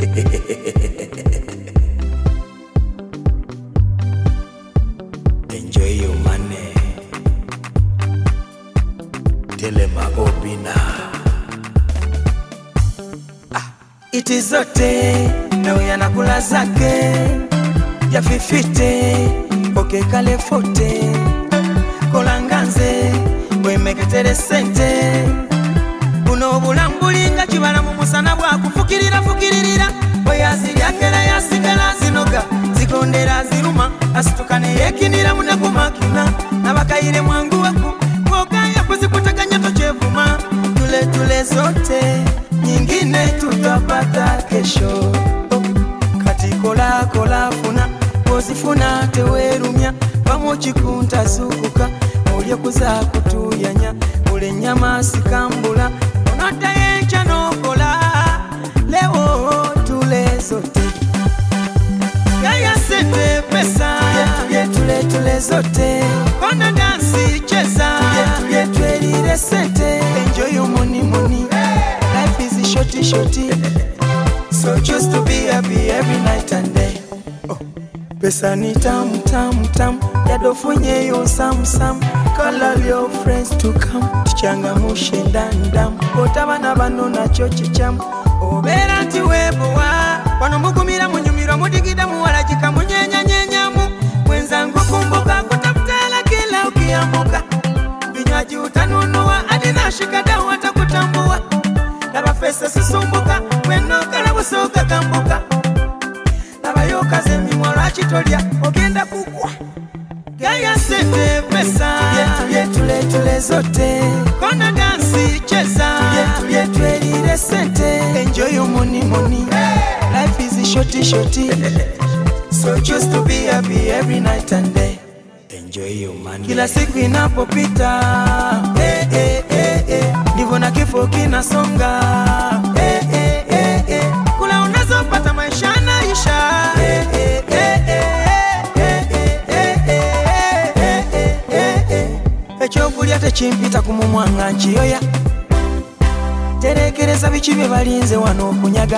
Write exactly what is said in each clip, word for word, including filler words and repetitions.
Enjoy your money. Telema Obina. Ah, it is zote na uyanakula zake ya fifite oke kale fote kolanganze wemeketere sente buno bulambulinga kibala mu musana bwa kufukirira fukirira oyazi yakela yasigala zinoga zikondera ziruma asitukane yekinira munakumakina nabakayire mwangu waku kokaya kuzikutakanya tochevuma tule tule zote nyingine tutapata kesho kati kola kola funa ozifuna tewerumya pamochikunta sukuka olye kuza kutuyanya ule nyama sikambula onota yencha nokola leo tule zote yaya sente pesa yetu tule tule zote kona dansi cheza yetu twelire sente enjoy your money money life is shorty shorty so choose to be happy every night and day. Oh. Pesa ni tam tam tam yadofunye yo sam sam call all your friends to come tuchangamushe ndandam otabana bano na chochi cham obera nti webowa wano mukumira munyumira mudigida muwala jikamunyenya nyenyamu mwenzangu kumbuka kutafutela kila ukiamuka vinywaji utanunua adina shikada watakutambua laba pesa sisumbuka mweno kala busoka kambuka laba yokaze mimwala chitolia ogenda kukwa gaya sente pesa yetu yetu letule zote kona dansi cheza yetu yetu elire sente enjoy your money money life is shorty shorty so choose to be happy every night and day. Enjoy your money. Kila siku inapopita eh eh eh eh ndivyo na kifo kinasonga eh eh eh eh kula unazopata maisha naisha eh eh eh eh eh eh eh eh ekyokuli ate kimpita kumumwanga nkiyoya terekereza bikibe balinze wano okunyaga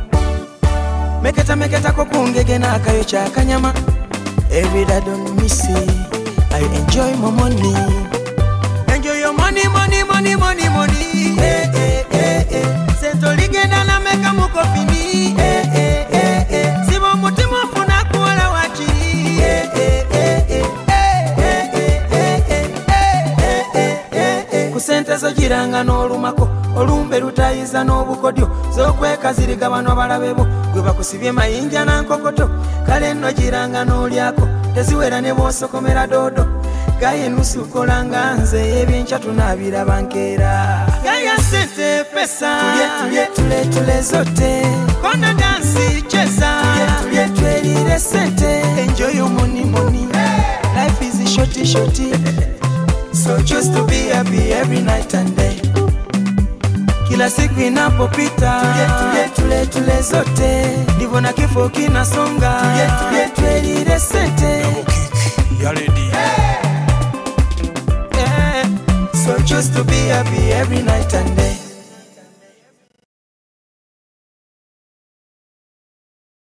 meketa meketa ko kungege n'akayo kyakanyama every day don't miss it. I enjoy my money. Enjoy your money, money, money, money, money. Eh, eh, eh, eh. Sento ligenda na meka mukofini. Eh, eh, eh, eh. Sibo mutima funa kuwala wachi. Eh, eh, eh, eh. Eh, eh, eh, eh, eh, eh, eh. Kusente zo jiranga n'olumako. Olumbe lutayiza n'obukodyo. Zokweka ziriga bano balabebo. Gwe bakusibye mayinja na nkokoto. Kale nno jiranga n'olyako. Teziwera ne bosokomera dodo gaye nusukolanga nze ebyencha tunabira bankera gaya sente pesa tulye tulye tule zote kona dansi cheza tulye twelire sente enjoy your money money life is shorty shorty so choose to be happy every night and day. Kila siku inapopita tulye tulye tule zote ndivyo na kifo kinasonga tulye tulye twelire sente ya lady yeah. So choose to be happy every night.